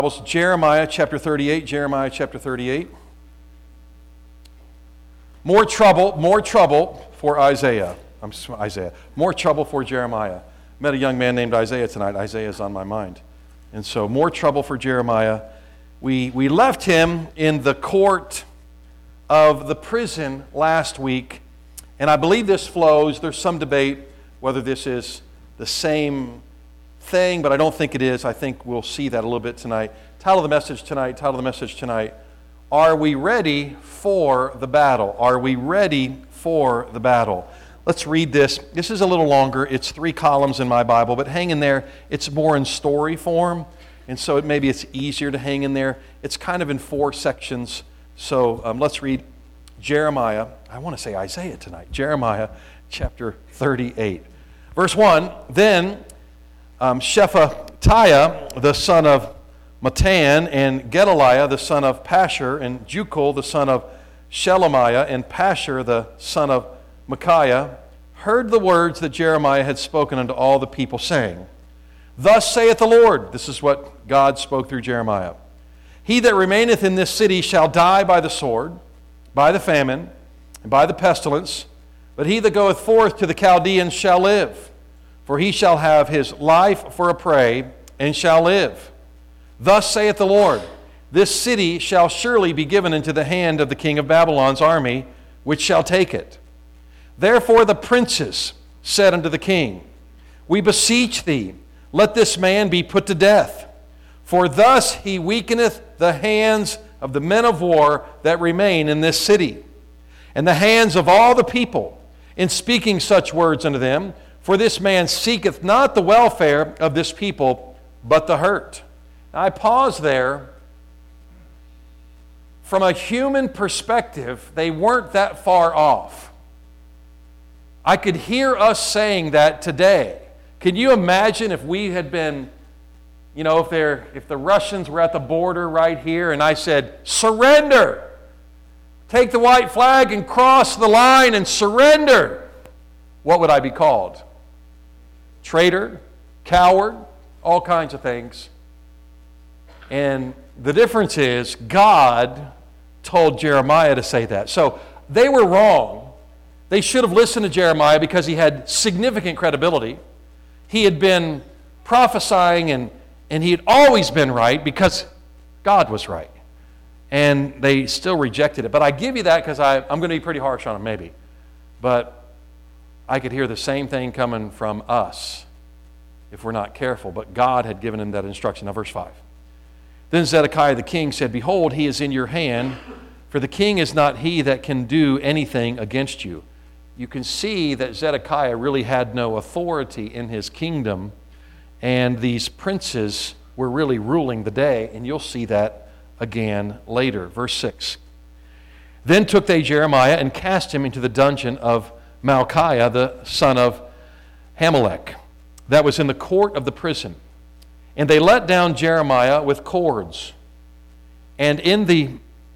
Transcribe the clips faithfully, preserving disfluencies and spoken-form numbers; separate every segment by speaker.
Speaker 1: Jeremiah chapter thirty-eight, Jeremiah chapter thirty-eight. More trouble, more trouble for Isaiah. I'm Isaiah. More trouble for Jeremiah. Met a young man named Isaiah tonight. Isaiah is on my mind. And so more trouble for Jeremiah. We, we left him in the court of the prison last week. And I believe this flows. There's some debate whether this is the same thing, but I don't think it is. I think we'll see that a little bit tonight. Title of the message tonight, title of the message tonight, Are we ready for the battle? Are we ready for the battle? Let's read this. This is a little longer. It's three columns in my Bible, but hang in there. It's more in story form, and so it, maybe it's easier to hang in there. It's kind of in four sections. So um, let's read Jeremiah. I want to say Isaiah tonight. Jeremiah chapter thirty-eight. Verse one, Then um, Shephatiah, the son of Mattan, and Gedaliah, the son of Pashur, and Jukal, the son of Shelemiah, and Pashur, the son of Micaiah, heard the words that Jeremiah had spoken unto all the people, saying, Thus saith the Lord. This is what God spoke through Jeremiah. He that remaineth in this city shall die by the sword, by the famine, and by the pestilence, but he that goeth forth to the Chaldeans shall live, for he shall have his life for a prey, and shall live. Thus saith the Lord, This city shall surely be given into the hand of the king of Babylon's army, which shall take it. Therefore the princes said unto the king, We beseech thee, let this man be put to death, for thus he weakeneth the hands of the men of war that remain in this city, and the hands of all the people, in speaking such words unto them, for this man seeketh not the welfare of this people, but the hurt. Now, I pause there. From a human perspective, they weren't that far off. I could hear us saying that today. Can you imagine if we had been, you know, if they're, if the Russians were at the border right here and I said, surrender, take the white flag and cross the line and surrender, what would I be called? Traitor, coward, all kinds of things. And the difference is God told Jeremiah to say that. So they were wrong. They should have listened to Jeremiah because he had significant credibility. He had been prophesying and, and he had always been right because God was right. And they still rejected it. But I give you that because I'm going to be pretty harsh on them maybe. But I could hear the same thing coming from us if we're not careful. But God had given him that instruction. Now verse five. Then Zedekiah the king said, Behold, he is in your hand, for the king is not he that can do anything against you. You can see that Zedekiah really had no authority in his kingdom, and these princes were really ruling the day, and you'll see that again later. Verse six. Then took they Jeremiah and cast him into the dungeon of Malchiah, the son of Hamelech, that was in the court of the prison. And they let down Jeremiah with cords. And in the,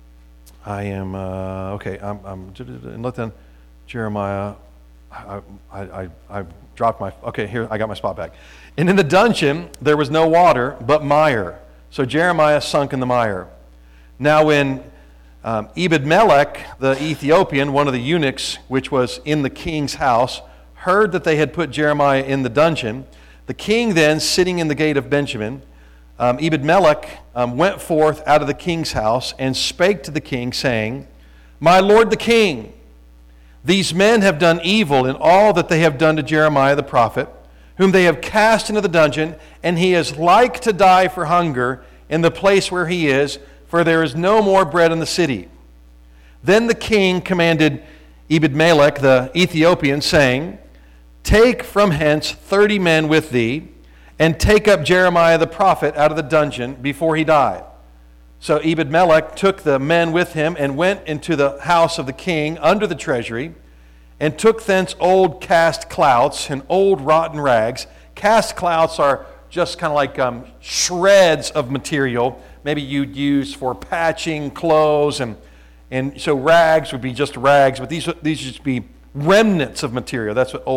Speaker 1: I am, uh, okay, I'm, I'm, and let down Jeremiah, I, I, I, I dropped my, okay, here, I got my spot back. And in the dungeon, there was no water, but mire. So Jeremiah sunk in the mire. Now when um, Ebed-melech, the Ethiopian, one of the eunuchs, which was in the king's house, heard that they had put Jeremiah in the dungeon, the king then, sitting in the gate of Benjamin, um, Ebed-melech um, went forth out of the king's house and spake to the king, saying, My lord the king, these men have done evil in all that they have done to Jeremiah the prophet, whom they have cast into the dungeon, and he is like to die for hunger in the place where he is, for there is no more bread in the city. Then the king commanded Ebed-melech the Ethiopian, saying, Take from hence thirty men with thee, and take up Jeremiah the prophet out of the dungeon before he die. So Ebed-melech took the men with him and went into the house of the king under the treasury, and took thence old cast clouts and old rotten rags. Cast clouts are just kind of like um, shreds of material, maybe you'd use for patching clothes, and and so rags would be just rags, but these these would just be remnants of material. That's what old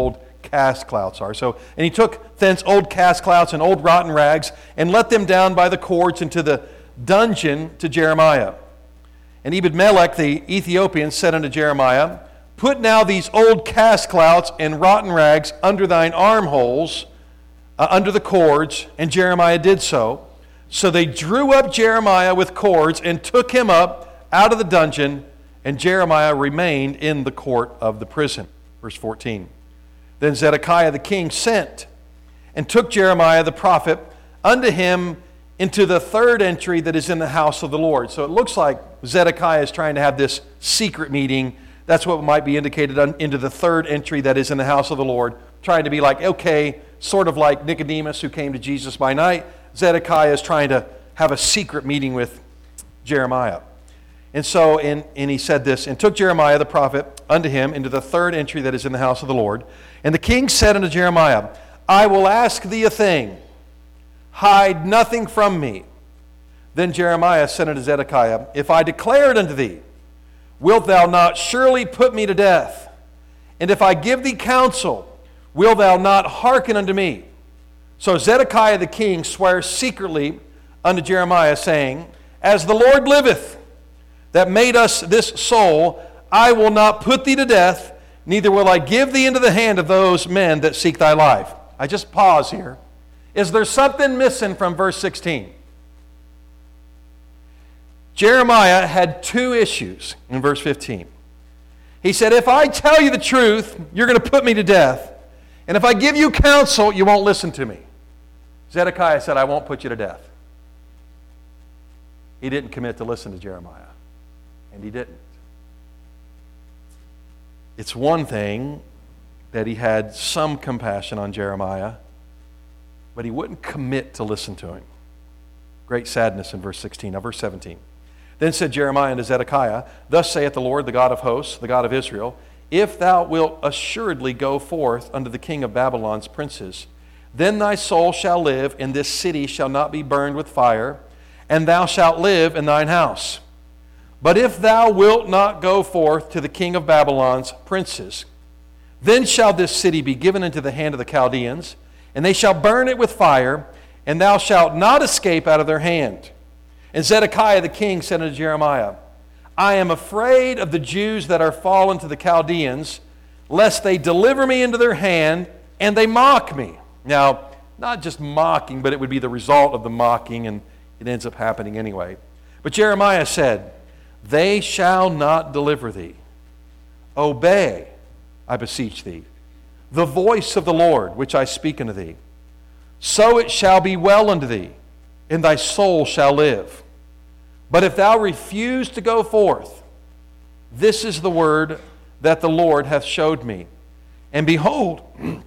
Speaker 1: cast clouts are. So, and he took thence old cast clouts and old rotten rags and let them down by the cords into the dungeon to Jeremiah. And Ebed-melech the Ethiopian said unto Jeremiah, Put now these old cast clouts and rotten rags under thine armholes, uh, under the cords. And Jeremiah did so. So they drew up Jeremiah with cords and took him up out of the dungeon, and Jeremiah remained in the court of the prison. Verse fourteen. Then Zedekiah the king sent and took Jeremiah the prophet unto him into the third entry that is in the house of the Lord. So it looks like Zedekiah is trying to have this secret meeting. That's what might be indicated on, into the third entry that is in the house of the Lord. Trying to be like, okay, sort of like Nicodemus who came to Jesus by night. Zedekiah is trying to have a secret meeting with Jeremiah. And so, and, and he said this, and took Jeremiah the prophet unto him into the third entry that is in the house of the Lord. And the king said unto Jeremiah, I will ask thee a thing. Hide nothing from me. Then Jeremiah said unto Zedekiah, If I declare it unto thee, wilt thou not surely put me to death? And if I give thee counsel, wilt thou not hearken unto me? So Zedekiah the king swears secretly unto Jeremiah, saying, As the Lord liveth, that made us this soul, I will not put thee to death, neither will I give thee into the hand of those men that seek thy life. I just pause here. Is there something missing from verse sixteen? Jeremiah had two issues in verse fifteen. He said, if I tell you the truth, you're going to put me to death. And if I give you counsel, you won't listen to me. Zedekiah said, I won't put you to death. He didn't commit to listen to Jeremiah. And he didn't. It's one thing that he had some compassion on Jeremiah, but he wouldn't commit to listen to him. Great sadness in verse sixteen. Now verse seventeen. Then said Jeremiah unto Zedekiah, Thus saith the Lord, the God of hosts, the God of Israel, If thou wilt assuredly go forth unto the king of Babylon's princes, then thy soul shall live, and this city shall not be burned with fire, and thou shalt live in thine house. But if thou wilt not go forth to the king of Babylon's princes, then shall this city be given into the hand of the Chaldeans, and they shall burn it with fire, and thou shalt not escape out of their hand. And Zedekiah the king said unto Jeremiah, I am afraid of the Jews that are fallen to the Chaldeans, lest they deliver me into their hand, and they mock me. Now, not just mocking, but it would be the result of the mocking, and it ends up happening anyway. But Jeremiah said, They shall not deliver thee. Obey, I beseech thee, the voice of the Lord, which I speak unto thee. So it shall be well unto thee, and thy soul shall live. But if thou refuse to go forth, this is the word that the Lord hath showed me. And behold,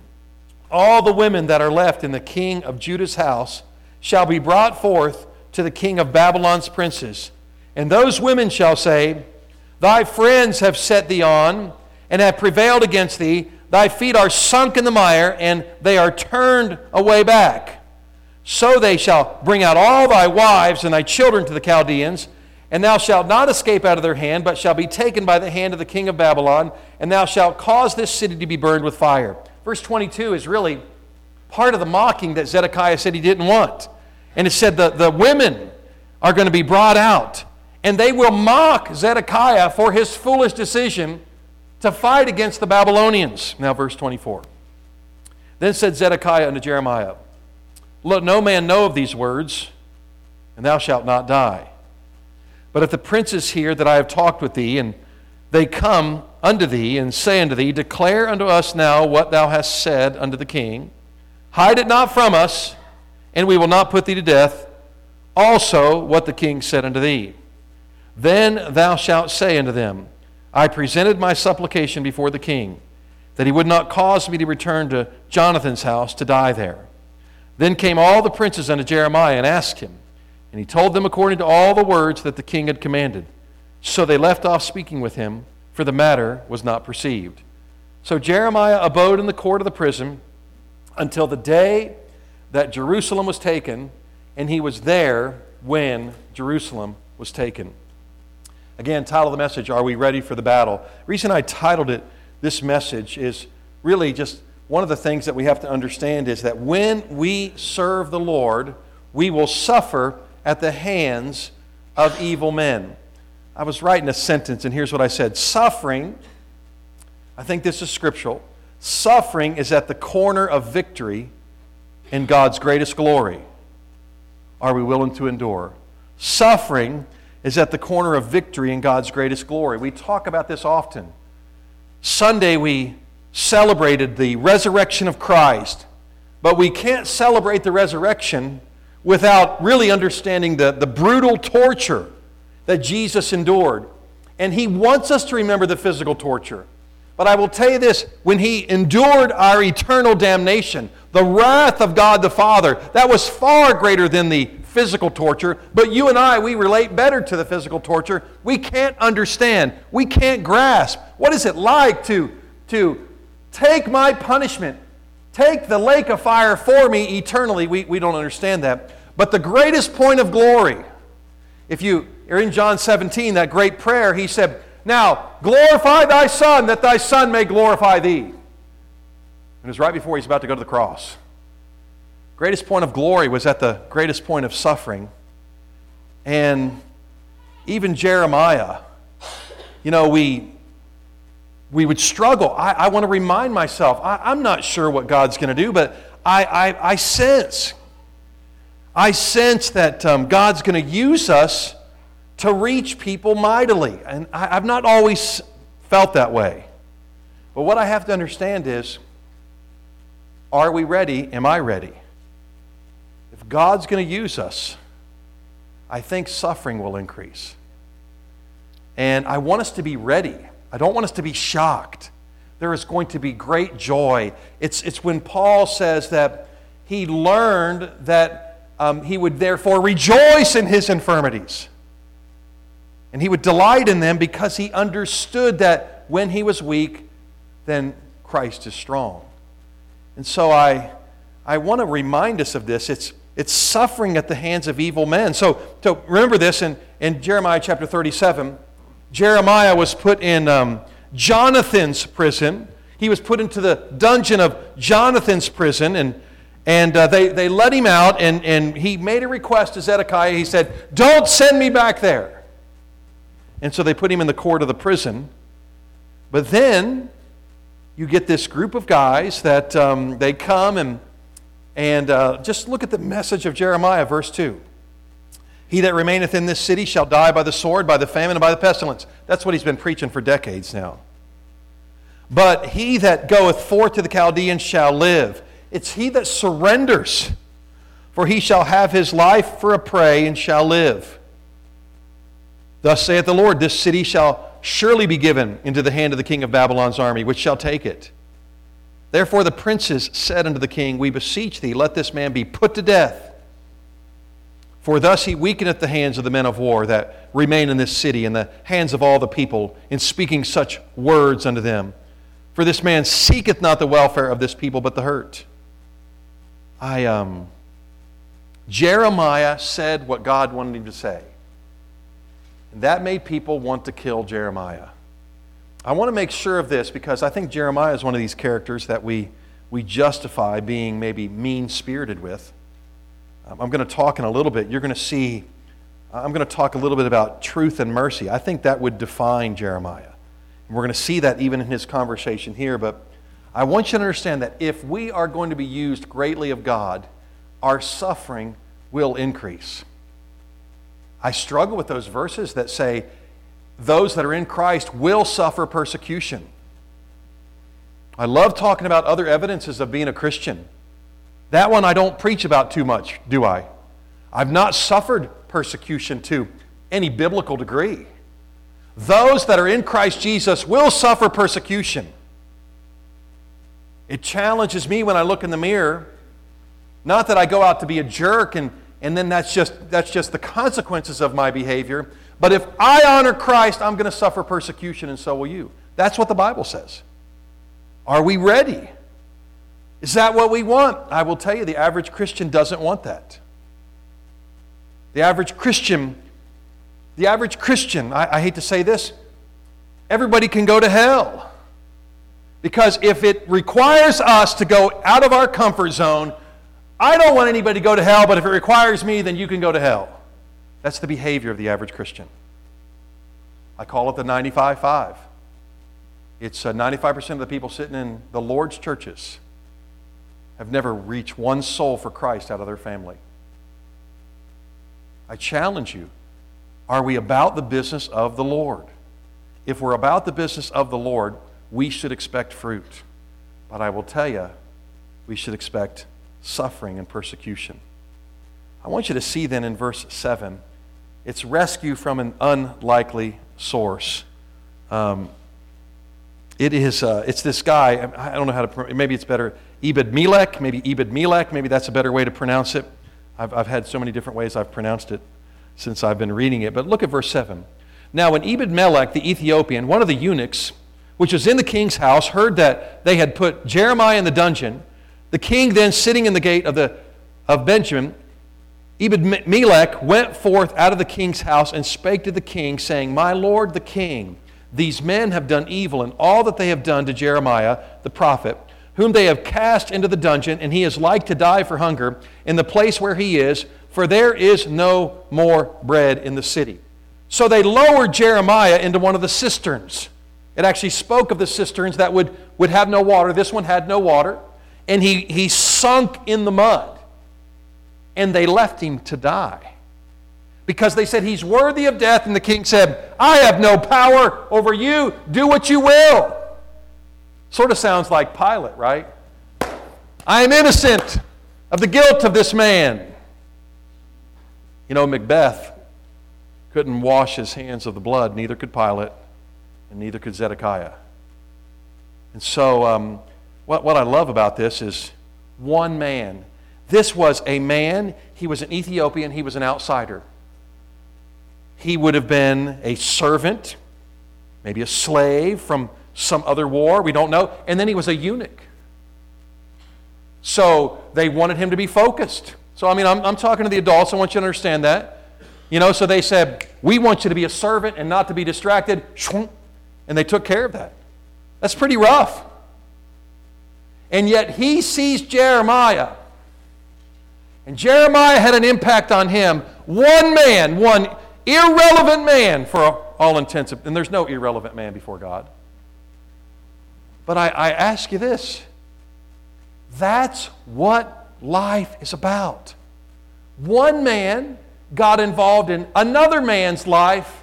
Speaker 1: all the women that are left in the king of Judah's house shall be brought forth to the king of Babylon's princes. And those women shall say, Thy friends have set thee on, and have prevailed against thee. Thy feet are sunk in the mire, and they are turned away back. So they shall bring out all thy wives and thy children to the Chaldeans, and thou shalt not escape out of their hand, but shall be taken by the hand of the king of Babylon, and thou shalt cause this city to be burned with fire. Verse twenty-two is really part of the mocking that Zedekiah said he didn't want. And it said that the women are going to be brought out, and they will mock Zedekiah for his foolish decision to fight against the Babylonians. Now verse twenty-four. Then said Zedekiah unto Jeremiah, Let no man know of these words, and thou shalt not die. But if the princes hear that I have talked with thee, and they come unto thee, and say unto thee, Declare unto us now what thou hast said unto the king. Hide it not from us, and we will not put thee to death. Also what the king said unto thee. Then thou shalt say unto them, I presented my supplication before the king, that he would not cause me to return to Jonathan's house to die there. Then came all the princes unto Jeremiah and asked him, and he told them according to all the words that the king had commanded. So they left off speaking with him, for the matter was not perceived. So Jeremiah abode in the court of the prison until the day that Jerusalem was taken, and he was there when Jerusalem was taken. Again, title of the message, Are We Ready for the Battle? The reason I titled it this message is really just one of the things that we have to understand is that when we serve the Lord, we will suffer at the hands of evil men. I was writing a sentence, and here's what I said. Suffering, I think this is scriptural, suffering is at the corner of victory in God's greatest glory. Are we willing to endure? Suffering is at the corner of victory in God's greatest glory. We talk about this often. Sunday we celebrated the resurrection of Christ, but we can't celebrate the resurrection without really understanding the, the brutal torture that Jesus endured. And He wants us to remember the physical torture. But I will tell you this, when He endured our eternal damnation, the wrath of God the Father, that was far greater than the physical torture. But you and I, we relate better to the physical torture. We can't understand. We can't grasp. What is it like to, to take my punishment, take the lake of fire for me eternally? We, we don't understand that. But the greatest point of glory, if you are in John seventeen, that great prayer, He said, now glorify thy Son, that thy Son may glorify thee. And it was right before He's about to go to the cross. Greatest point of glory was at the greatest point of suffering. And even Jeremiah, you know, we we would struggle. I, I want to remind myself, I, I'm not sure what God's going to do, but I, I, I sense, I sense that um, God's going to use us to reach people mightily. And I, I've not always felt that way. But what I have to understand is, are we ready? Am I ready? If God's going to use us, I think suffering will increase. And I want us to be ready. I don't want us to be shocked. There is going to be great joy. It's, it's when Paul says that he learned that um, he would therefore rejoice in his infirmities. And he would delight in them because he understood that when he was weak, then Christ is strong. And so I, I want to remind us of this. It's, it's suffering at the hands of evil men. So, so remember this in, in Jeremiah chapter thirty-seven. Jeremiah was put in um, Jonathan's prison. He was put into the dungeon of Jonathan's prison, and, and uh, they, they let him out, and, and he made a request to Zedekiah. He said, don't send me back there. And so they put him in the court of the prison. But then you get this group of guys that um, they come and, and uh, just look at the message of Jeremiah, verse two. He that remaineth in this city shall die by the sword, by the famine, and by the pestilence. That's what he's been preaching for decades now. But he that goeth forth to the Chaldeans shall live. It's he that surrenders, for he shall have his life for a prey and shall live. Thus saith the Lord, this city shall surely be given into the hand of the king of Babylon's army, which shall take it. Therefore the princes said unto the king, we beseech thee, let this man be put to death. For thus he weakeneth the hands of the men of war that remain in this city, and the hands of all the people, in speaking such words unto them. For this man seeketh not the welfare of this people, but the hurt. I um, Jeremiah said what God wanted him to say. And that made people want to kill Jeremiah. I want to make sure of this because I think Jeremiah is one of these characters that we, we justify being maybe mean-spirited with. I'm going to talk in a little bit. You're going to see, I'm going to talk a little bit about truth and mercy. I think that would define Jeremiah. And we're going to see that even in his conversation here. But I want you to understand that if we are going to be used greatly of God, our suffering will increase. I struggle with those verses that say those that are in Christ will suffer persecution. I love talking about other evidences of being a Christian. That one I don't preach about too much, do I? I've not suffered persecution to any biblical degree. Those that are in Christ Jesus will suffer persecution. It challenges me when I look in the mirror. Not that I go out to be a jerk and, and then that's just, that's just the consequences of my behavior. But if I honor Christ, I'm going to suffer persecution, and so will you. That's what the Bible says. Are we ready? Is that what we want? I will tell you, the average Christian doesn't want that. The average Christian, the average Christian, I, I hate to say this, everybody can go to hell. Because if it requires us to go out of our comfort zone, I don't want anybody to go to hell, but if it requires me, then you can go to hell. That's the behavior of the average Christian. I call it the ninety-five five. It's uh, ninety-five percent of the people sitting in the Lord's churches have never reached one soul for Christ out of their family. I challenge you, are we about the business of the Lord? If we're about the business of the Lord, we should expect fruit. But I will tell you, we should expect suffering and persecution. I want you to see then in verse seven, it's rescue from an unlikely source. Um, it is, uh, it's this guy, I don't know how to, maybe it's better, Ebed-Melech, maybe Ebed-Melech, maybe that's a better way to pronounce it. I've, I've had so many different ways I've pronounced it since I've been reading it. But look at verse seven. Now when Ebed-Melech, the Ethiopian, one of the eunuchs, which was in the king's house, heard that they had put Jeremiah in the dungeon, the king then sitting in the gate of, the, of Benjamin, Ebed-Melech went forth out of the king's house and spake to the king, saying, My lord the king, these men have done evil in all that they have done to Jeremiah the prophet, whom they have cast into the dungeon, and he is like to die for hunger in the place where he is, for there is no more bread in the city. So they lowered Jeremiah into one of the cisterns. It actually spoke of the cisterns that would, would have no water. This one had no water. And he, he sunk in the mud. And they left him to die. Because they said, he's worthy of death. And the king said, I have no power over you. Do what you will. Sort of sounds like Pilate, right? I am innocent of the guilt of this man. You know, Macbeth couldn't wash his hands of the blood. Neither could Pilate. And neither could Zedekiah. And so um, what, what I love about this is one man. This was a man, he was an Ethiopian, he was an outsider. He would have been a servant, maybe a slave from some other war, we don't know. And then he was a eunuch. So they wanted him to be focused. So I mean, I'm, I'm talking to the adults, I want you to understand that. You know, so they said, we want you to be a servant and not to be distracted. And they took care of that. That's pretty rough. And yet he sees Jeremiah. And Jeremiah had an impact on him. One man, one irrelevant man for all intents. And there's no irrelevant man before God. But I, I ask you this. That's what life is about. One man got involved in another man's life.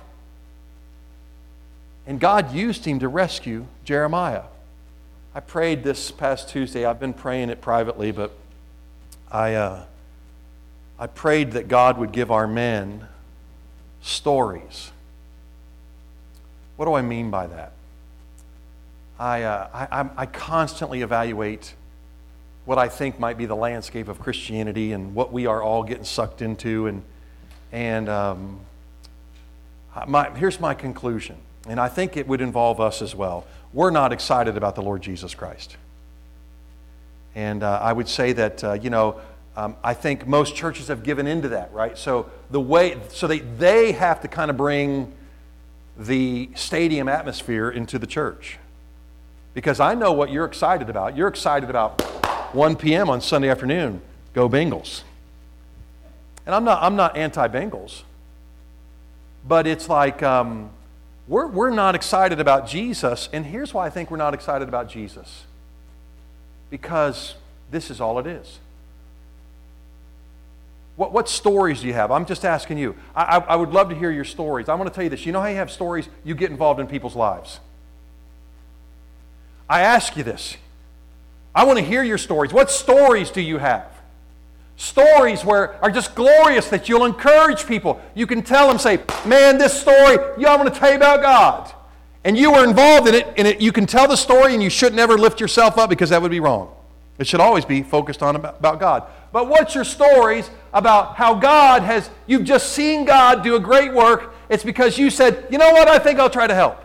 Speaker 1: And God used him to rescue Jeremiah. I prayed this past Tuesday. I've been praying it privately, but I, uh, I prayed that God would give our men stories. What do I mean by that? I, uh, I, I constantly evaluate what I think might be the landscape of Christianity and what we are all getting sucked into. And, and um, my, here's my conclusion. And I think it would involve us as well. We're not excited about the Lord Jesus Christ. And uh, I would say that, uh, you know, um, I think most churches have given into that, right? So the way, so they, they have to kind of bring the stadium atmosphere into the church. Because I know what you're excited about. You're excited about one p.m. on Sunday afternoon, go Bengals. And I'm not, I'm not anti-Bengals. But it's like, um, We're, we're not excited about Jesus, and here's why I think we're not excited about Jesus. Because this is all it is. What, what stories do you have? I'm just asking you. I, I, I would love to hear your stories. I want to tell you this. You know how you have stories? You get involved in people's lives. I ask you this. I want to hear your stories. What stories do you have? Stories where are just glorious that you'll encourage people. You can tell them, say, man, this story, yeah, I'm going to tell you about God. And you were involved in it, and it, you can tell the story, and you should never lift yourself up because that would be wrong. It should always be focused on about, about God. But what's your stories about how God has, you've just seen God do a great work. It's because you said, you know what, I think I'll try to help.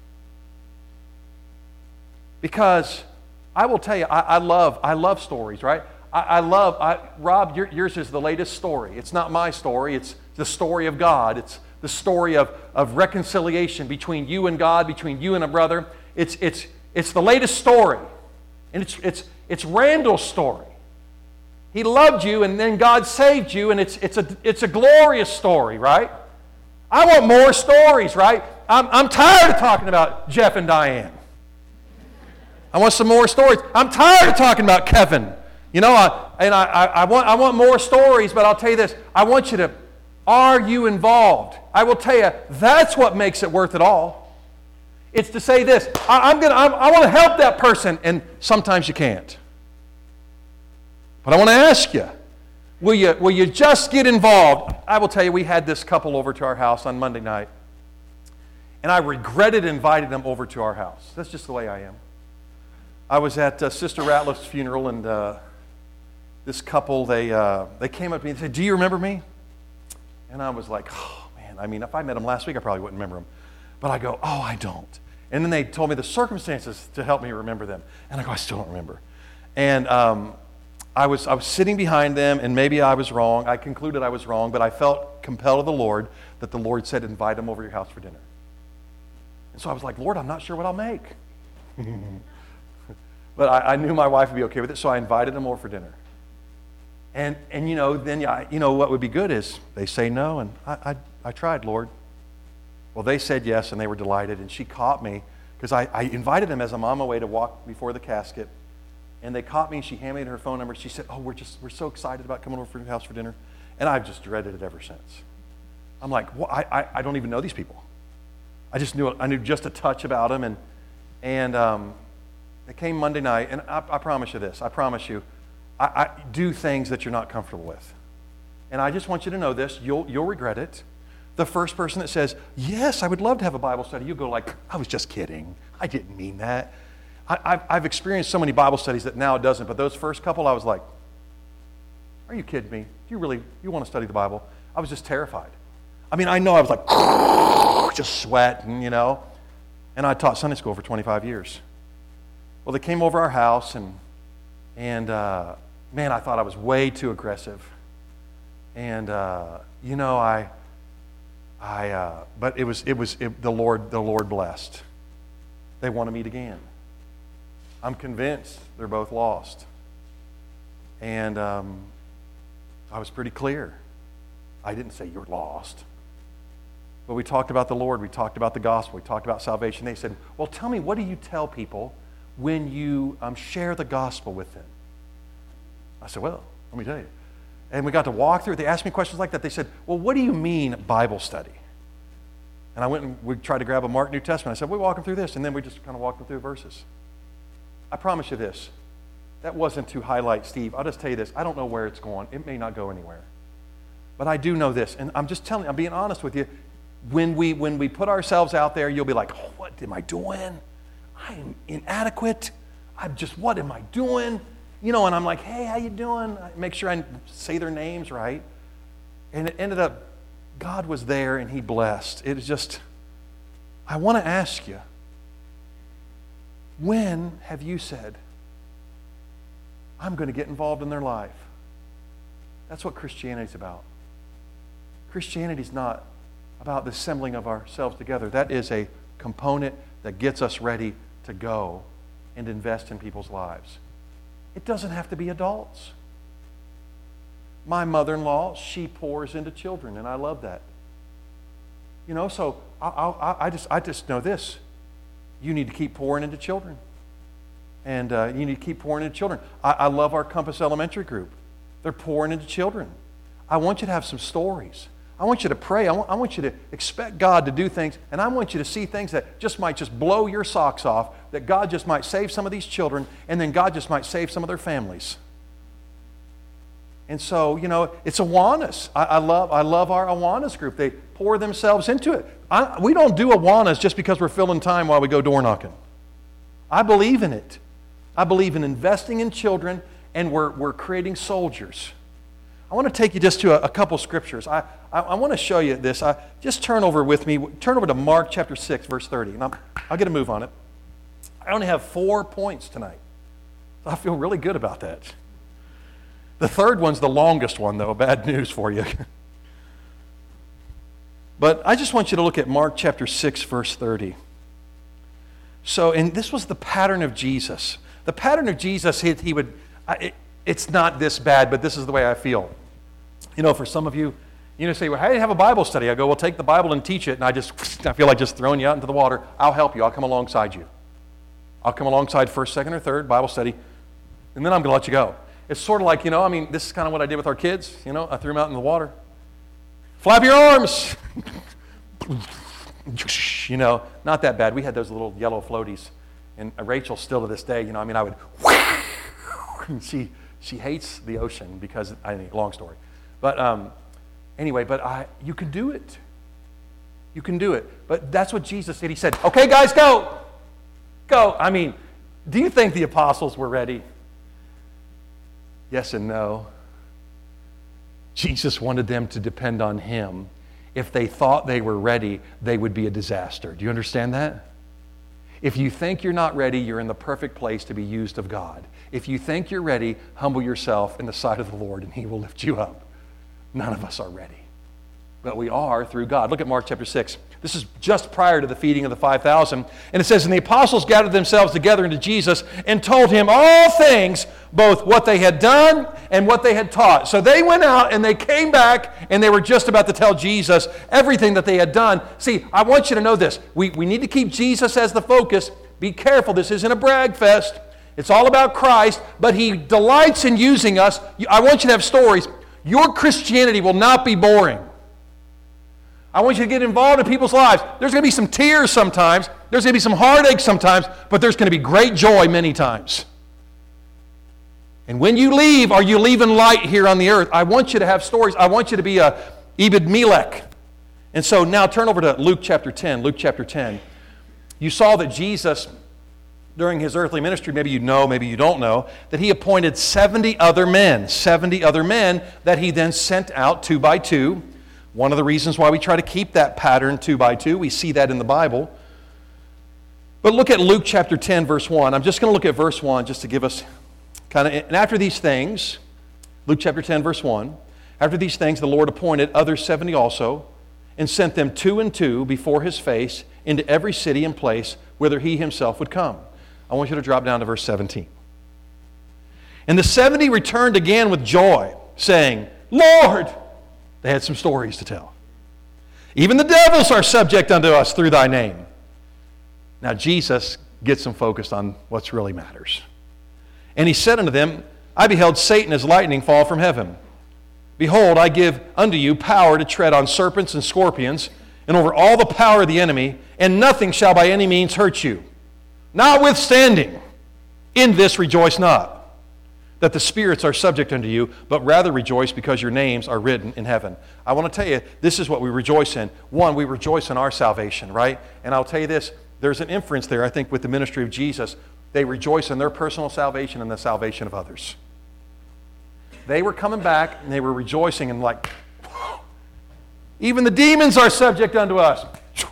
Speaker 1: Because I will tell you, I, I love, I love stories, right? I, I love, I, Rob, your, yours is the latest story. It's not my story. It's the story of God. It's the story of, of reconciliation between you and God, between you and a brother. It's, it's, It's the latest story. And it's, it's, it's Randall's story. He loved you, and then God saved you, and it's, it's, a, it's a glorious story, right? I want more stories, right? I'm, I'm tired of talking about Jeff and Diane. I want some more stories. I'm tired of talking about Kevin. You know, I, and I, I, I, want, I want more stories, but I'll tell you this. I want you to, are you involved? I will tell you, that's what makes it worth it all. It's to say this, I, I'm gonna, I'm, I want to help that person, and sometimes you can't. But I want to ask you, will you, will you just get involved? I will tell you, we had this couple over to our house on Monday night, and I regretted inviting them over to our house. That's just the way I am. I was at uh, Sister Ratliff's funeral, and uh, this couple, they, uh, they came up to me and said, do you remember me? And I was like, oh, man, I mean, if I met them last week, I probably wouldn't remember them. But I go, oh, I don't. And then they told me the circumstances to help me remember them. And I go, I still don't remember. And um, I was I was sitting behind them, and maybe I was wrong. I concluded I was wrong, but I felt compelled of the Lord that the Lord said, invite them over to your house for dinner. And so I was like, Lord, I'm not sure what I'll make. But I, I knew my wife would be okay with it, so I invited them over for dinner. And, and you know, then I, you know what would be good is they say no, and I, I, I tried, Lord. Well, they said yes, and they were delighted, and she caught me, because I, I invited them as I'm on my way to walk before the casket, and they caught me, and she handed me her phone number. She said, oh, we're just, we're so excited about coming over to your house for dinner. And I've just dreaded it ever since. I'm like, well, I, I, I don't even know these people. I just knew, I knew just a touch about them, and, and um, they came Monday night, and I, I promise you this, I promise you, I, I do things that you're not comfortable with. And I just want you to know this, you'll, you'll regret it. The first person that says, yes, I would love to have a Bible study, you go like, I was just kidding. I didn't mean that. I, I've, I've experienced so many Bible studies that now it doesn't, but those first couple, I was like, are you kidding me? Do you really, you want to study the Bible? I was just terrified. I mean, I know I was like, just sweating, you know. And I taught Sunday school for twenty-five years. Well, they came over our house, and, and uh, man, I thought I was way too aggressive. And, uh, you know, I... I, uh, but it was, it was it, the Lord, the Lord blessed. They want to meet again. I'm convinced they're both lost. And um, I was pretty clear. I didn't say you're lost. But we talked about the Lord. We talked about the gospel. We talked about salvation. They said, well, tell me, what do you tell people when you um, share the gospel with them? I said, well, let me tell you. And we got to walk through it. They asked me questions like that. They said, well, what do you mean Bible study? And I went and we tried to grab a Mark New Testament. I said, we're walking through this. And then we just kind of walked them through verses. I promise you this. That wasn't to highlight Steve. I'll just tell you this. I don't know where it's going. It may not go anywhere. But I do know this. And I'm just telling you, I'm being honest with you. When we, when we put ourselves out there, you'll be like, oh, what am I doing? I am inadequate. I'm just, what am I doing? You know, and I'm like, hey, how you doing? I make sure I say their names right. And it ended up, God was there and He blessed. It was just, I want to ask you, when have you said, I'm going to get involved in their life? That's what Christianity's about. Christianity's not about the assembling of ourselves together. That is a component that gets us ready to go and invest in people's lives. It doesn't have to be adults. My mother-in-law, she pours into children, and I love that. You know, so I, I, I, just, I just know this. You need to keep pouring into children. And uh, you need to keep pouring into children. I, I love our Compass Elementary group. They're pouring into children. I want you to have some stories. I want you to pray. I want, I want you to expect God to do things, and I want you to see things that just might just blow your socks off, that God just might save some of these children, and then God just might save some of their families. And so, you know, it's Awanas. I, I love I love our Awanas group. They pour themselves into it. I, we don't do Awanas just because we're filling time while we go door knocking. I believe in it. I believe in investing in children, and we're, we're creating soldiers. I want to take you just to a, a couple scriptures. I, I, I want to show you this. I, just turn over with me. Turn over to Mark chapter six, verse thirty. And I'm, I'll get a move on it. I only have four points tonight. So I feel really good about that. The third one's the longest one, though. Bad news for you. But I just want you to look at Mark chapter six, verse thirty. So, and this was the pattern of Jesus. The pattern of Jesus, he, he would, I, it, it's not this bad, but this is the way I feel. You know, for some of you, you know, say, well, hey, have a Bible study. I go, well, take the Bible and teach it. And I just, I feel like just throwing you out into the water. I'll help you. I'll come alongside you. I'll come alongside first, second, or third Bible study, and then I'm going to let you go. It's sort of like, you know, I mean, this is kind of what I did with our kids. You know, I threw them out in the water. Flap your arms. You know, not that bad. We had those little yellow floaties. And Rachel still to this day, you know, I mean, I would, she she hates the ocean because, I mean, long story. But um, anyway, but I, you can do it. You can do it. But that's what Jesus did. He said, okay, guys, go. Go. I mean, do you think the apostles were ready? Yes and no. Jesus wanted them to depend on him. If they thought they were ready, they would be a disaster. Do you understand that? If you think you're not ready, you're in the perfect place to be used of God. If you think you're ready, humble yourself in the sight of the Lord and he will lift you up. None of us are ready. But we are through God. Look at Mark chapter six. This is just prior to the feeding of the five thousand. And it says, and the apostles gathered themselves together unto Jesus and told him all things, both what they had done and what they had taught. So they went out and they came back and they were just about to tell Jesus everything that they had done. See, I want you to know this. We, we need to keep Jesus as the focus. Be careful. This isn't a brag fest. It's all about Christ, but he delights in using us. I want you to have stories. Your Christianity will not be boring. I want you to get involved in people's lives. There's going to be some tears sometimes. There's going to be some heartache sometimes, but there's going to be great joy many times. And when you leave, are you leaving light here on the earth? I want you to have stories. I want you to be a Ebed Melech. And so now turn over to Luke chapter ten. Luke chapter ten. You saw that Jesus, during his earthly ministry, maybe you know, maybe you don't know, that he appointed seventy other men, seventy other men that he then sent out two by two. One of the reasons why we try to keep that pattern two by two, we see that in the Bible. But look at Luke chapter ten, verse one. I'm just going to look at verse one just to give us kind of, and after these things, Luke chapter ten, verse one, after these things the Lord appointed other seventy also, and sent them two and two before his face into every city and place whither he himself would come. I want you to drop down to verse seventeen. And the seventy returned again with joy, saying, Lord, they had some stories to tell. Even the devils are subject unto us through thy name. Now Jesus gets them focused on what really matters. And he said unto them, I beheld Satan as lightning fall from heaven. Behold, I give unto you power to tread on serpents and scorpions, and over all the power of the enemy, and nothing shall by any means hurt you. Notwithstanding, in this rejoice not, that the spirits are subject unto you, but rather rejoice because your names are written in heaven. I want to tell you, this is what we rejoice in. One, we rejoice in our salvation, right? And I'll tell you this, there's an inference there, I think, with the ministry of Jesus. They rejoice in their personal salvation and the salvation of others. They were coming back and they were rejoicing and like, even the demons are subject unto us.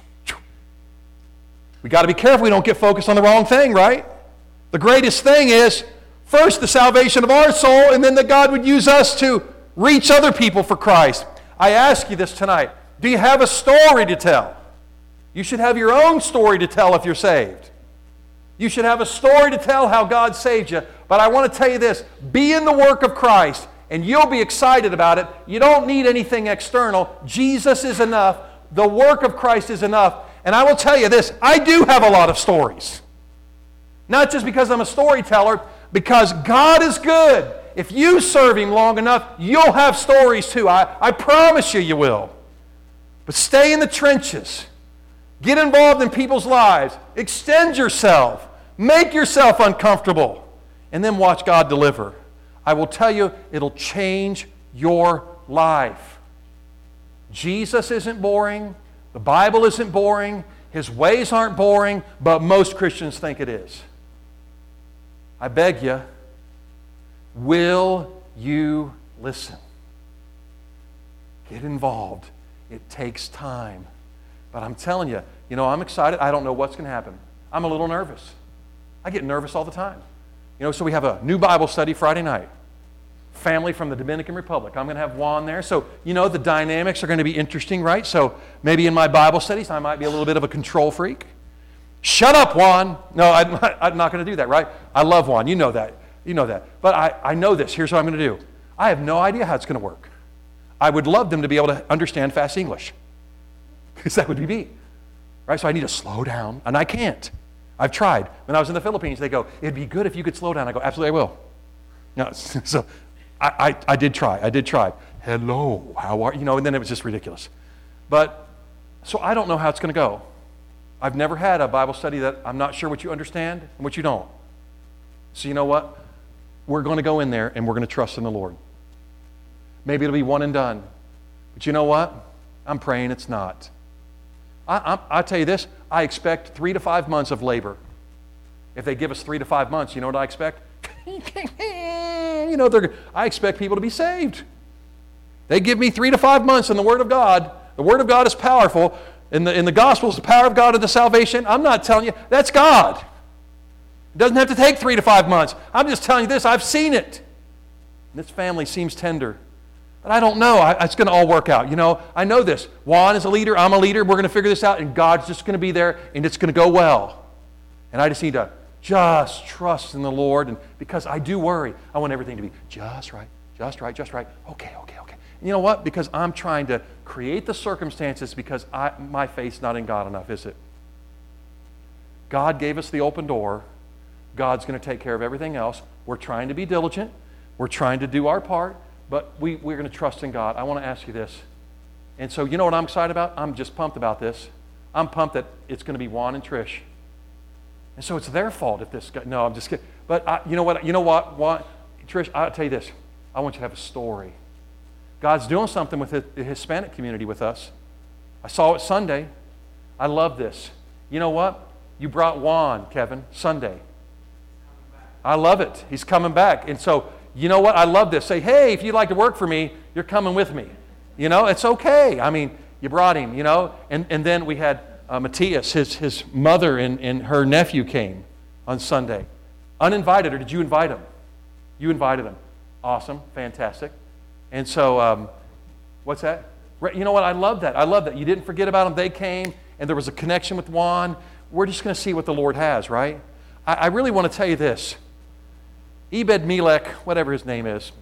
Speaker 1: We got to be careful we don't get focused on the wrong thing, right? The greatest thing is, first, the salvation of our soul, and then that God would use us to reach other people for Christ. I ask you this tonight. Do you have a story to tell? You should have your own story to tell if you're saved. You should have a story to tell how God saved you. But I want to tell you this. Be in the work of Christ, and you'll be excited about it. You don't need anything external. Jesus is enough. The work of Christ is enough. And I will tell you this. I do have a lot of stories. Not just because I'm a storyteller, because God is good. If you serve him long enough, you'll have stories too. I, I promise you, you will. But stay in the trenches. Get involved in people's lives. Extend yourself. Make yourself uncomfortable. And then watch God deliver. I will tell you, it'll change your life. Jesus isn't boring. The Bible isn't boring. His ways aren't boring, but most Christians think it is. I beg you, will you listen? Get involved. It takes time. But I'm telling you, you know, I'm excited. I don't know what's going to happen. I'm a little nervous. I get nervous all the time. You know, so we have a new Bible study Friday night. Family from the Dominican Republic. I'm going to have Juan there. So, you know, the dynamics are going to be interesting, right? So maybe in my Bible studies, I might be a little bit of a control freak. Shut up, Juan. No, I'm not, I'm not going to do that, right? I love Juan. You know that. You know that. But I, I know this. Here's what I'm going to do. I have no idea how it's going to work. I would love them to be able to understand fast English. Because that would be me. Right? So I need to slow down, and I can't. I've tried. When I was in the Philippines, they go, it'd be good if you could slow down. I go, absolutely I will. No, so I, I, I did try. I did try. Hello, how are you? You know, and then it was just ridiculous. But, so I don't know how it's going to go. I've never had a Bible study that I'm not sure what you understand and what you don't. So you know what? We're going to go in there and we're going to trust in the Lord. Maybe it'll be one and done. But you know what? I'm praying it's not. I, I, I'll tell you this. I expect three to five months of labor. If they give us three to five months, you know what I expect? you know, they're, I expect people to be saved. They give me three to five months in the Word of God. The Word of God is powerful. In the, in the Gospels, the power of God of the salvation, I'm not telling you, that's God. It doesn't have to take three to five months. I'm just telling you this, I've seen it. And this family seems tender. But I don't know. I, it's going to all work out. You know, I know this. Juan is a leader. I'm a leader. We're going to figure this out. And God's just going to be there. And it's going to go well. And I just need to just trust in the Lord. And because I do worry. I want everything to be just right, just right, just right. Okay, okay, okay. And you know what? Because I'm trying to create the circumstances because I, my faith's not in God enough, is it? God gave us the open door. God's going to take care of everything else. We're trying to be diligent. We're trying to do our part. But we, we're going to trust in God. I want to ask you this. And so you know what I'm excited about? I'm just pumped about this. I'm pumped that it's going to be Juan and Trish. And so it's their fault if this guy... No, I'm just kidding. But I, you know what? You know what? Juan, Trish, I'll tell you this. I want you to have a story. God's doing something with the Hispanic community with us. I saw it Sunday. I love this. You know what? You brought Juan, Kevin, Sunday. I love it. He's coming back. And so... You know what? I love this. Say, hey, if you'd like to work for me, you're coming with me. You know, it's okay. I mean, you brought him, you know. And, and then we had uh, Matthias, his, his mother and, and her nephew came on Sunday. Uninvited, or did you invite him? You invited him. Awesome. Fantastic. And so, um, what's that? You know what? I love that. I love that. You didn't forget about them. They came, and there was a connection with Juan. We're just going to see what the Lord has, right? I, I really want to tell you this. Ebed-Melech, whatever his name is,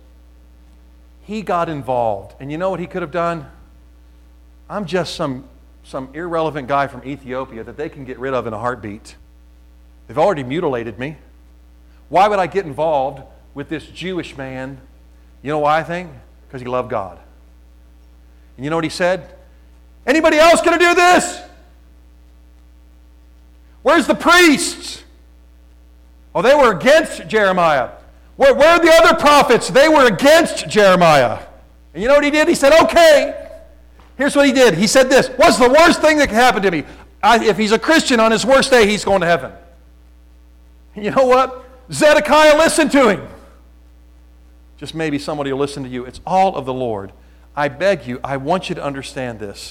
Speaker 1: he got involved. And you know what he could have done? I'm just some, some irrelevant guy from Ethiopia that they can get rid of in a heartbeat. They've already mutilated me. Why would I get involved with this Jewish man? You know why I think? Because he loved God. And you know what he said? Anybody else going to do this? Where's the priests? Oh, they were against Jeremiah. Where, where are the other prophets? They were against Jeremiah. And you know what he did? He said, okay. Here's what he did. He said this. What's the worst thing that can happen to me? I, if he's a Christian, on his worst day, he's going to heaven. And you know what? Zedekiah listened to him. Just maybe somebody will listen to you. It's all of the Lord. I beg you, I want you to understand this.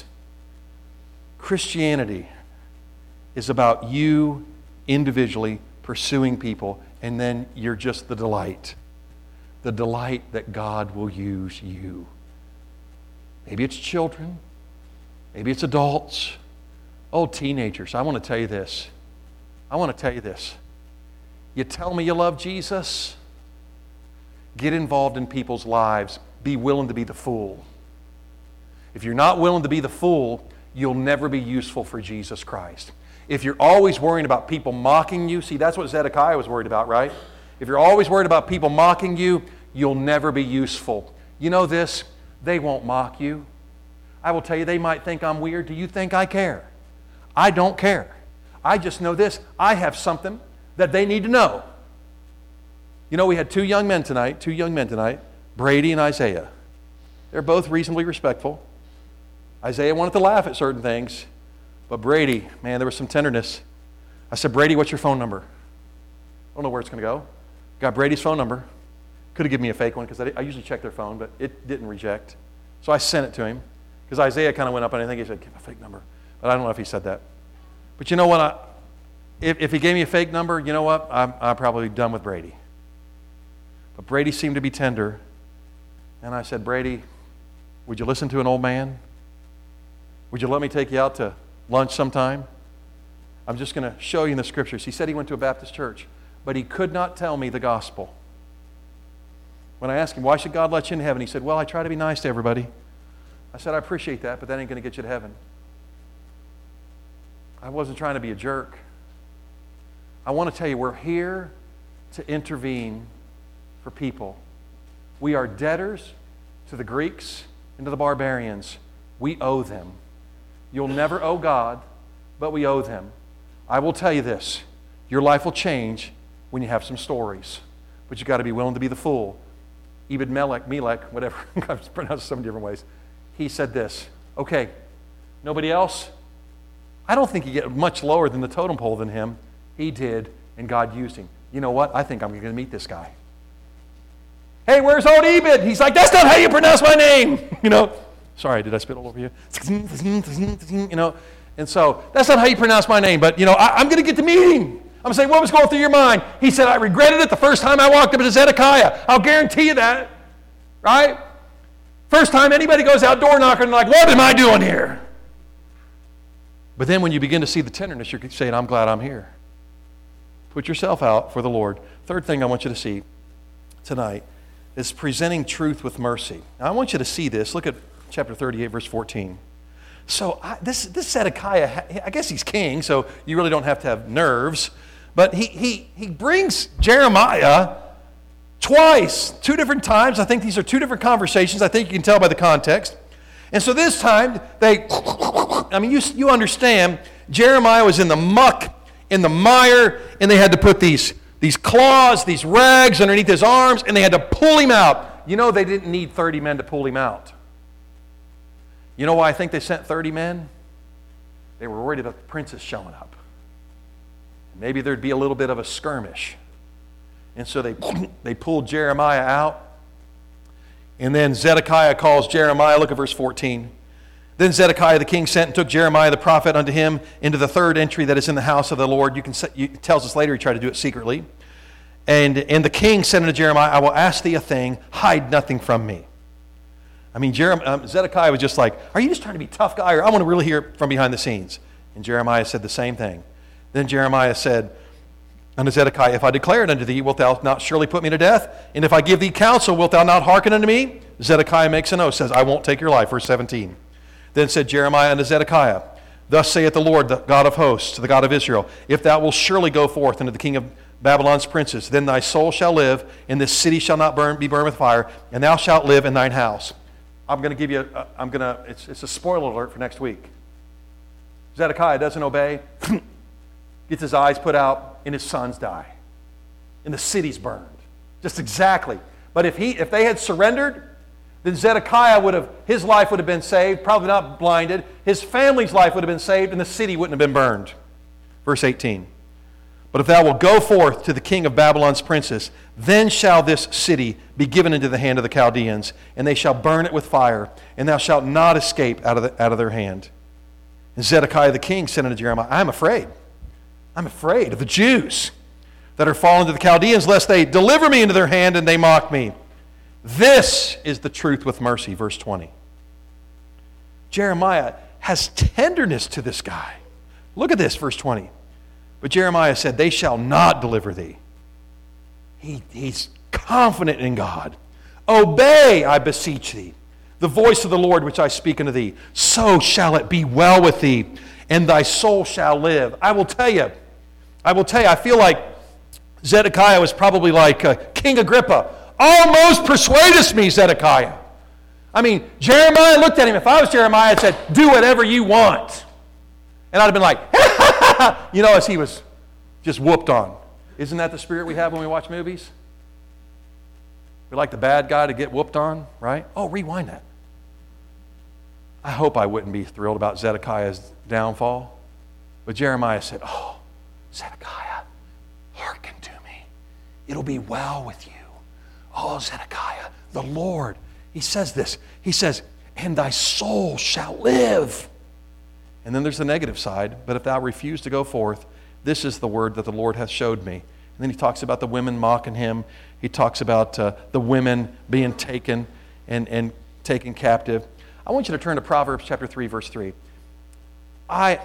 Speaker 1: Christianity is about you individually pursuing people, and then you're just the delight. The delight that God will use you. Maybe it's children. Maybe it's adults. Oh, teenagers, I want to tell you this. I want to tell you this. You tell me you love Jesus, get involved in people's lives. Be willing to be the fool. If you're not willing to be the fool, you'll never be useful for Jesus Christ. If you're always worrying about people mocking you, see, that's what Zedekiah was worried about, right? If you're always worried about people mocking you, you'll never be useful. You know this? They won't mock you. I will tell you, they might think I'm weird. Do you think I care? I don't care. I just know this. I have something that they need to know. You know, we had two young men tonight, two young men tonight, Brady and Isaiah. They're both reasonably respectful. Isaiah wanted to laugh at certain things. But Brady, man, there was some tenderness. I said, Brady, what's your phone number? I don't know where it's going to go. Got Brady's phone number. Could have given me a fake one because I, I usually check their phone, but it didn't reject. So I sent it to him because Isaiah kind of went up and I think he said, give a fake number. But I don't know if he said that. But you know what? I, if, if he gave me a fake number, you know what? I'm, I'm probably done with Brady. But Brady seemed to be tender. And I said, Brady, would you listen to an old man? Would you let me take you out to lunch sometime? I'm just going to show you in the scriptures. He said he went to a Baptist church, but he could not tell me the gospel. When I asked him, why should God let you in heaven? He said, well, I try to be nice to everybody. I said, I appreciate that, but that ain't going to get you to heaven. I wasn't trying to be a jerk. I want to tell you, we're here to intervene for people. We are debtors to the Greeks and to the barbarians. We owe them. You'll never owe God, but we owe them. I will tell you this, your life will change when you have some stories, but you've got to be willing to be the fool. Ebed Melech, Melech, whatever, I've pronounced it some different ways. He said this, okay, nobody else? I don't think he get much lower than the totem pole than him. He did, and God used him. You know what? I think I'm going to meet this guy. Hey, where's old Ebed? He's like, that's not how you pronounce my name. You know, sorry, did I spit all over you? You know, and so that's not how you pronounce my name, but you know, I, I'm going to get to meet him. I'm going to say, what was going through your mind? He said, I regretted it the first time I walked up to Zedekiah. I'll guarantee you that, right? First time anybody goes out door knocking, and like, what am I doing here? But then when you begin to see the tenderness, you're saying, I'm glad I'm here. Put yourself out for the Lord. Third thing I want you to see tonight is presenting truth with mercy. Now, I want you to see this. Look at chapter thirty-eight, verse fourteen. So I, this, this Zedekiah, I guess he's king, so you really don't have to have nerves. But he, he, he brings Jeremiah twice, two different times. I think these are two different conversations. I think you can tell by the context. And so this time, they, I mean, you, you understand, Jeremiah was in the muck, in the mire, and they had to put these, these claws, these rags underneath his arms, and they had to pull him out. You know they didn't need thirty men to pull him out. You know why I think they sent thirty men? They were worried about the princes showing up. Maybe there'd be a little bit of a skirmish. And so they, they pulled Jeremiah out. And then Zedekiah calls Jeremiah. Look at verse fourteen. Then Zedekiah the king sent and took Jeremiah the prophet unto him into the third entry that is in the house of the Lord. You can you, it tells us later he tried to do it secretly. And, and the king said unto Jeremiah, I will ask thee a thing, hide nothing from me. I mean, Jeremiah, um, Zedekiah was just like, are you just trying to be a tough guy, or I want to really hear from behind the scenes? And Jeremiah said the same thing. Then Jeremiah said unto Zedekiah, if I declare it unto thee, wilt thou not surely put me to death? And if I give thee counsel, wilt thou not hearken unto me? Zedekiah makes an oath, says, I won't take your life. Verse seventeen. Then said Jeremiah unto Zedekiah, thus saith the Lord, the God of hosts, the God of Israel, if thou wilt surely go forth unto the king of Babylon's princes, then thy soul shall live, and this city shall not burn, be burned with fire, and thou shalt live in thine house. I'm going to give you, a, I'm going to, it's, it's a spoiler alert for next week. Zedekiah doesn't obey, gets his eyes put out, and his sons die. And the city's burned. Just exactly. But if he, if they had surrendered, then Zedekiah would have, his life would have been saved, probably not blinded. His family's life would have been saved, and the city wouldn't have been burned. Verse eighteen. But if thou wilt go forth to the king of Babylon's princes, then shall this city be given into the hand of the Chaldeans, and they shall burn it with fire, and thou shalt not escape out of, the, out of their hand. And Zedekiah the king said unto Jeremiah, I am afraid. I'm afraid of the Jews that are fallen to the Chaldeans, lest they deliver me into their hand and they mock me. This is the truth with mercy, verse twenty. Jeremiah has tenderness to this guy. Look at this, verse twenty. But Jeremiah said, they shall not deliver thee. He, he's confident in God. Obey, I beseech thee, the voice of the Lord which I speak unto thee. So shall it be well with thee, and thy soul shall live. I will tell you, I will tell you, I feel like Zedekiah was probably like uh, King Agrippa. Almost persuadest me, Zedekiah. I mean, Jeremiah looked at him. If I was Jeremiah, I'd said, do whatever you want. And I'd have been like, you know, as he was just whooped on. Isn't that the spirit we have when we watch movies? We like the bad guy to get whooped on, right? Oh, rewind that. I hope I wouldn't be thrilled about Zedekiah's downfall. But Jeremiah said, oh, Zedekiah, hearken to me. It'll be well with you. Oh, Zedekiah, the Lord, he says this. He says, and thy soul shall live. And then there's the negative side. But if thou refuse to go forth, this is the word that the Lord hath showed me. And then he talks about the women mocking him. He talks about uh, the women being taken and, and taken captive. I want you to turn to Proverbs chapter three, verse three. I,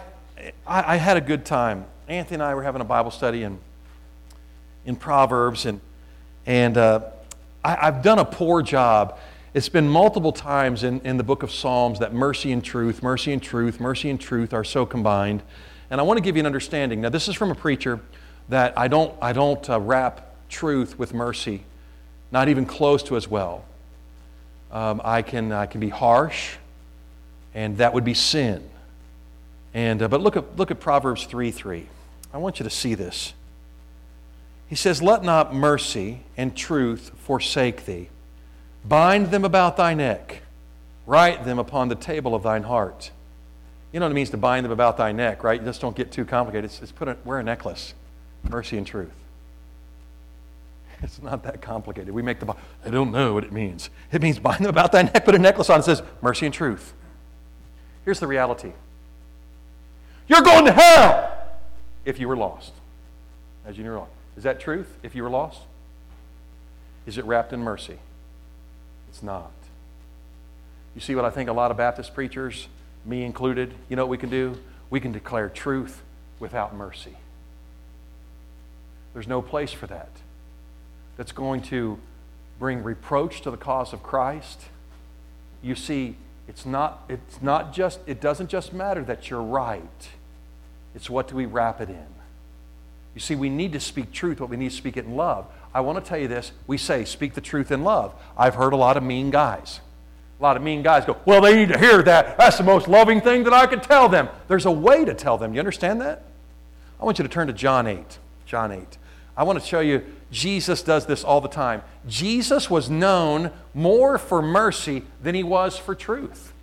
Speaker 1: I, I had a good time. Anthony and I were having a Bible study in, in Proverbs, and, and uh, I, I've done a poor job. It's been multiple times in, in the book of Psalms that mercy and truth, mercy and truth, mercy and truth are so combined. And I want to give you an understanding. Now, this is from a preacher that I don't, I don't uh, wrap truth with mercy, not even close to as well. Um, I can I can be harsh, and that would be sin. And uh, but look at look at Proverbs three three. I want you to see this. He says, "Let not mercy and truth forsake thee. Bind them about thy neck. Write them upon the table of thine heart." You know what it means to bind them about thy neck, right? You just don't get too complicated. It's, it's put a, wear a necklace. Mercy and truth. It's not that complicated. We make the, I don't know what it means. It means bind them about thy neck, put a necklace on. It says mercy and truth. Here's the reality. You're going to hell if you were lost. As you know, is that truth? If you were lost? Is it wrapped in mercy? It's not. You see what I think a lot of Baptist preachers, me included, you know what we can do? We can declare truth without mercy. There's no place for that. That's going to bring reproach to the cause of Christ. You see, it's not, it's not just, it doesn't just matter that you're right. It's what do we wrap it in. You see, we need to speak truth, but we need to speak it in love. I want to tell you this. We say, speak the truth in love. I've heard a lot of mean guys. A lot of mean guys go, well, they need to hear that. That's the most loving thing that I could tell them. There's a way to tell them. You understand that? I want you to turn to John eight. John eight. I want to show you, Jesus does this all the time. Jesus was known more for mercy than he was for truth.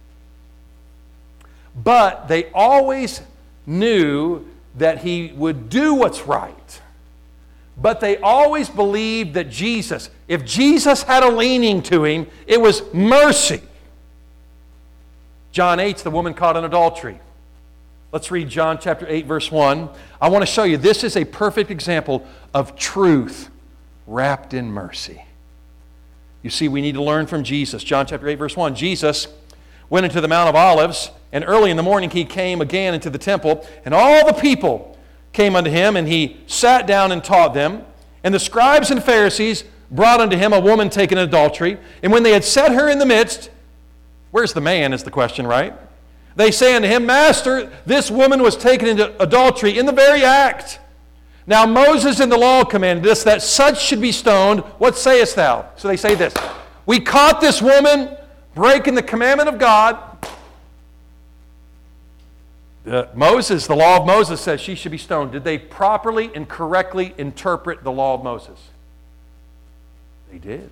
Speaker 1: But they always knew that he would do what's right. But they always believed that Jesus, if Jesus had a leaning to him, it was mercy. John eight's the woman caught in adultery. Let's read John chapter eight, verse one. I want to show you this is a perfect example of truth wrapped in mercy. You see, we need to learn from Jesus. John chapter eight, verse one. Jesus went into the Mount of Olives, and early in the morning he came again into the temple, and all the people came unto him, and he sat down and taught them. And the scribes and Pharisees brought unto him a woman taken in adultery. And when they had set her in the midst, where's the man is the question, right? They say unto him, Master, this woman was taken into adultery in the very act. Now Moses in the law commanded us that such should be stoned. What sayest thou? So they say this. We caught this woman breaking the commandment of God. The, Moses, the law of Moses says she should be stoned. Did they properly and correctly interpret the law of Moses? They did.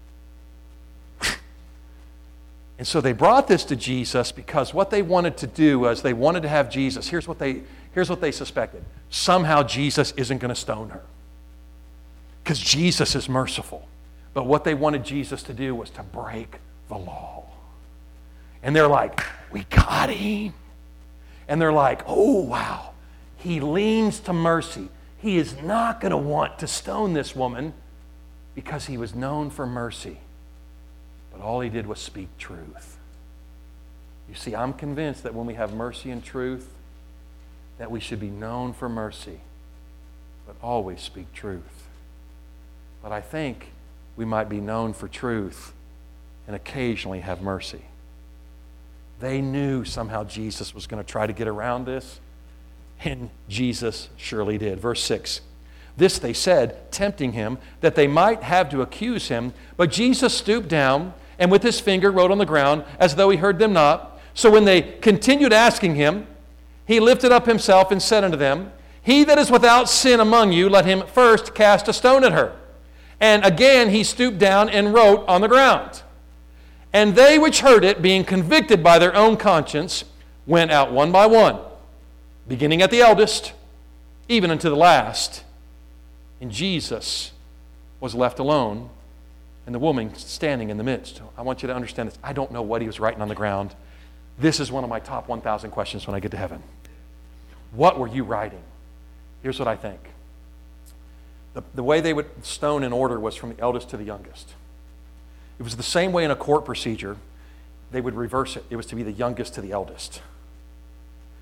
Speaker 1: And so they brought this to Jesus because what they wanted to do was they wanted to have Jesus. Here's what they, here's what they suspected. Somehow Jesus isn't going to stone her. Because Jesus is merciful. But what they wanted Jesus to do was to break the law. And they're like, we got him. And they're like, oh, wow. He leans to mercy. He is not going to want to stone this woman because he was known for mercy. But all he did was speak truth. You see, I'm convinced that when we have mercy and truth, that we should be known for mercy, but always speak truth. But I think we might be known for truth and occasionally have mercy. They knew somehow Jesus was going to try to get around this, and Jesus surely did. Verse six. This they said, tempting him, that they might have to accuse him. But Jesus stooped down and with his finger wrote on the ground as though he heard them not. So when they continued asking him, he lifted up himself and said unto them, He that is without sin among you, let him first cast a stone at her. And again he stooped down and wrote on the ground. And they which heard it, being convicted by their own conscience, went out one by one, beginning at the eldest, even unto the last. And Jesus was left alone, and the woman standing in the midst. I want you to understand this. I don't know what he was writing on the ground. This is one of my top one thousand questions when I get to heaven. What were you writing? Here's what I think. The, the way they would stone in order was from the eldest to the youngest. It was the same way in a court procedure. They would reverse it. It was to be the youngest to the eldest.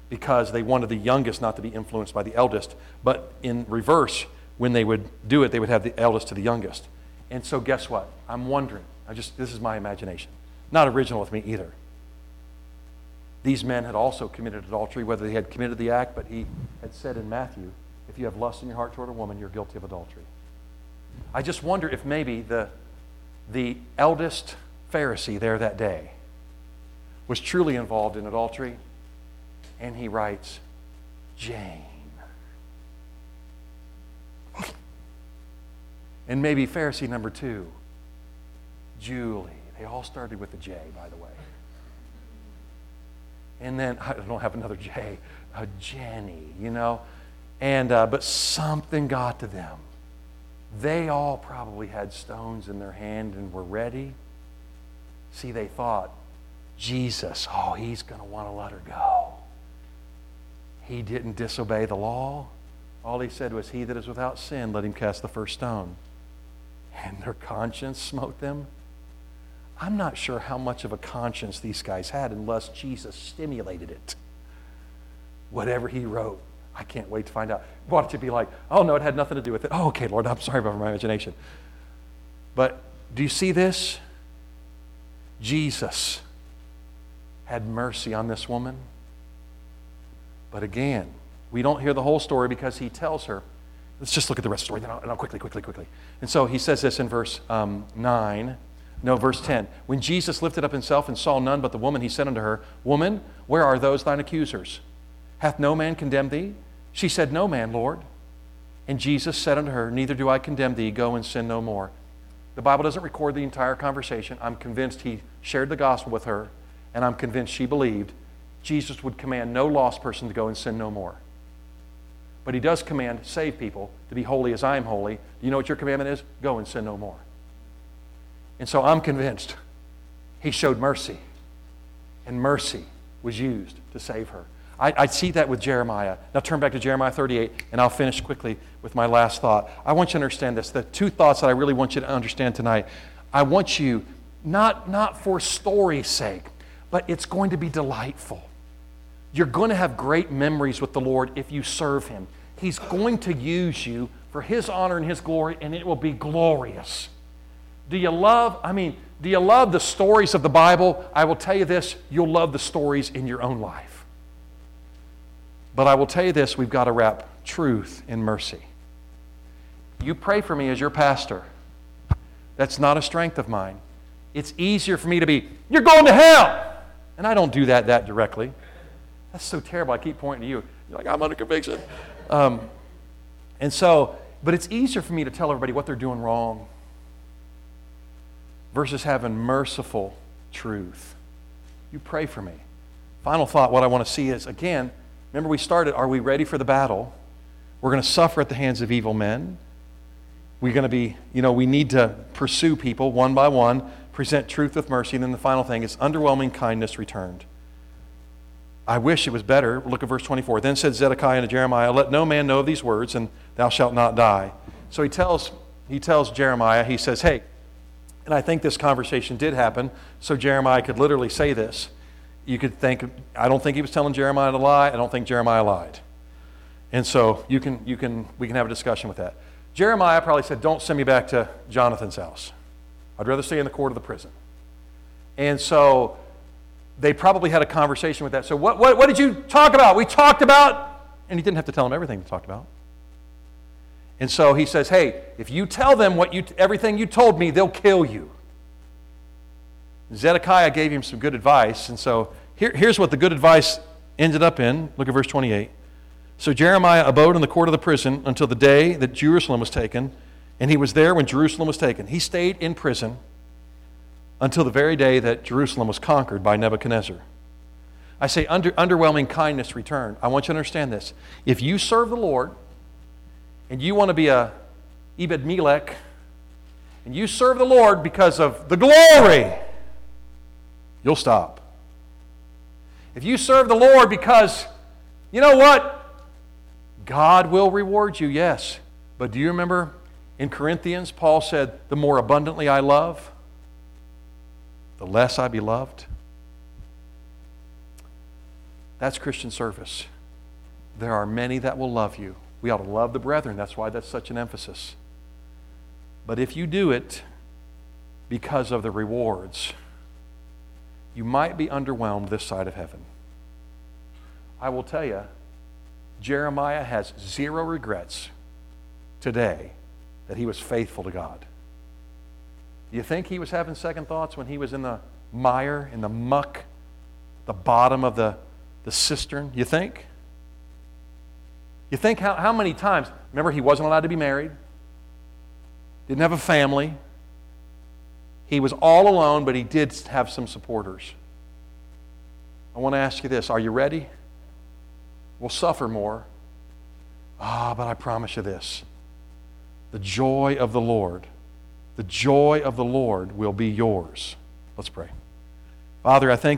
Speaker 1: because they wanted the youngest not to be influenced by the eldest. But in reverse, when they would do it, they would have the eldest to the youngest. And so guess what? I'm wondering. I just this is my imagination. Not original with me either. These men had also committed adultery, whether they had committed the act, but he had said in Matthew, if you have lust in your heart toward a woman, you're guilty of adultery. I just wonder if maybe the, the eldest Pharisee there that day was truly involved in adultery, and he writes, Jane. And maybe Pharisee number two, Julie. They all started with a J, by the way. And then, I don't have another J, a Jenny, you know. And uh, but something got to them. They all probably had stones in their hand and were ready. See, they thought, Jesus, oh, he's going to want to let her go. He didn't disobey the law. All he said was, he that is without sin, let him cast the first stone. And their conscience smote them. I'm not sure how much of a conscience these guys had unless Jesus stimulated it. Whatever he wrote, I can't wait to find out. Why don't you be like, oh no, it had nothing to do with it. Oh, okay, Lord, I'm sorry about my imagination. But do you see this? Jesus had mercy on this woman. But again, we don't hear the whole story because he tells her. Let's just look at the rest of the story, then I'll, and I'll quickly, quickly, quickly. And so he says this in verse um, nine. No, verse ten. When Jesus lifted up himself and saw none but the woman, he said unto her, Woman, where are those thine accusers? Hath no man condemned thee? She said, No man, Lord. And Jesus said unto her, Neither do I condemn thee. Go and sin no more. The Bible doesn't record the entire conversation. I'm convinced he shared the gospel with her, and I'm convinced she believed Jesus would command no lost person to go and sin no more. But he does command saved people to be holy as I am holy. Do you know what your commandment is? Go and sin no more. And so I'm convinced he showed mercy, and mercy was used to save her. I, I see that with Jeremiah. Now turn back to Jeremiah thirty-eight, and I'll finish quickly with my last thought. I want you to understand this. The two thoughts that I really want you to understand tonight. I want you, not, not for story's sake, but it's going to be delightful. You're going to have great memories with the Lord if you serve him. He's going to use you for his honor and his glory, and it will be glorious. Do you love, I mean, do you love the stories of the Bible? I will tell you this, you'll love the stories in your own life. But I will tell you this, we've got to wrap truth in mercy. You pray for me as your pastor. That's not a strength of mine. It's easier for me to be, you're going to hell! And I don't do that that directly. That's so terrible. I keep pointing to you. You're like, I'm under conviction. Um, and so, but it's easier for me to tell everybody what they're doing wrong versus having merciful truth. You pray for me. Final thought, what I want to see is, again, remember we started, are we ready for the battle? We're going to suffer at the hands of evil men. We're going to be, you know, we need to pursue people one by one, present truth with mercy, and then the final thing is underwhelming kindness returned. I wish it was better. Look at verse twenty-four. Then said Zedekiah to Jeremiah, Let no man know of these words, and thou shalt not die. So he tells, he tells Jeremiah, he says, hey, and I think this conversation did happen, so Jeremiah could literally say this. You could think, I don't think he was telling Jeremiah to lie. I don't think Jeremiah lied. And so you can, you can, we can have a discussion with that. Jeremiah probably said, don't send me back to Jonathan's house. I'd rather stay in the court of the prison. And so they probably had a conversation with that. So what, what, what did you talk about? We talked about, and he didn't have to tell them everything he talked about. And so he says, hey, if you tell them what you, everything you told me, they'll kill you. Zedekiah gave him some good advice. And so here, here's what the good advice ended up in. Look at verse twenty-eight. So Jeremiah abode in the court of the prison until the day that Jerusalem was taken, and he was there when Jerusalem was taken. He stayed in prison until the very day that Jerusalem was conquered by Nebuchadnezzar. I say under, underwhelming kindness returned. I want you to understand this. If you serve the Lord, and you want to be a Ebed-Melech, and you serve the Lord because of the glory, you'll stop. If you serve the Lord because, you know what? God will reward you, yes. But do you remember in Corinthians, Paul said, the more abundantly I love, the less I be loved. That's Christian service. There are many that will love you. We ought to love the brethren. That's why that's such an emphasis. But if you do it because of the rewards, you might be underwhelmed this side of heaven. I will tell you, Jeremiah has zero regrets today that he was faithful to God. Do you think he was having second thoughts when he was in the mire, in the muck, the bottom of the, the cistern? You think? You think how, how many times, remember he wasn't allowed to be married, didn't have a family, he was all alone, but he did have some supporters. I want to ask you this, are you ready? We'll suffer more. Ah, but I promise you this, the joy of the Lord, the joy of the Lord will be yours. Let's pray. Father, I thank